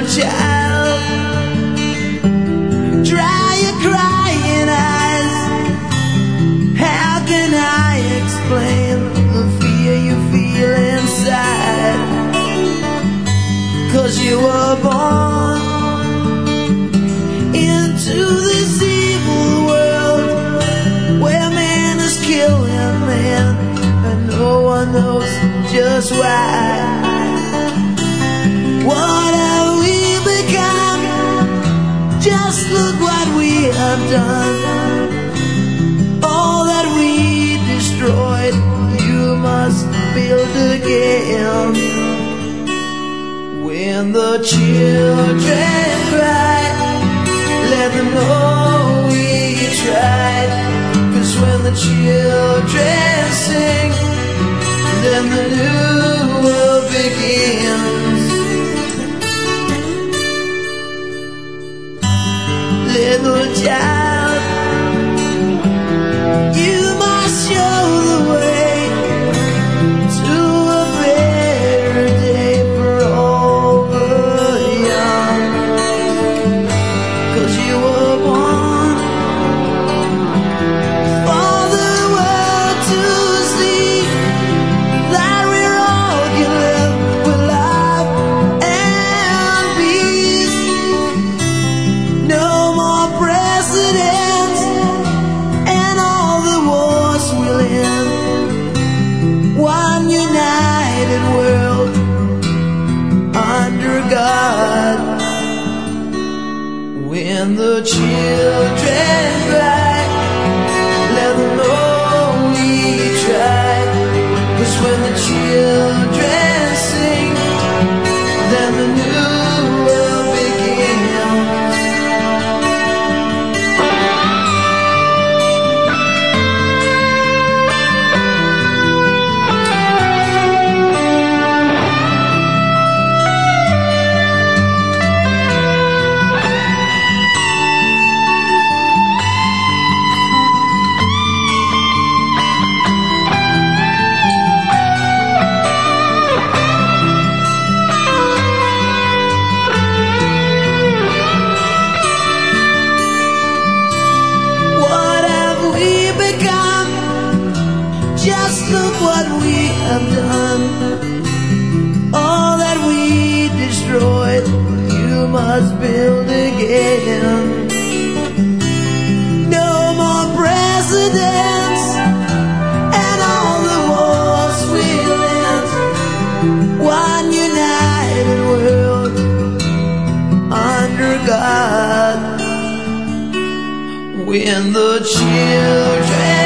child, dry your crying eyes. How can I explain the fear you feel inside? 'Cause you were born into this evil world where man is killing man, and no one knows just why. What have we become? Just look what we have done. All that we destroyed, you must build again. When the children cry, let them know we tried. 'Cause when the children sing, then the new world begins. Little child, you must show the way to a better day for all the young. 'Cause you were born for the world to see that we're all can live with love and peace. No more presidents and all the wars will end. One united world under God. When the children cry, let them know we tried. 'Cause when the children sing, then the new world begins. Just look what we have done. All that we destroyed, you must build again. No more presidents and all the wars will end. One united world under God. When the children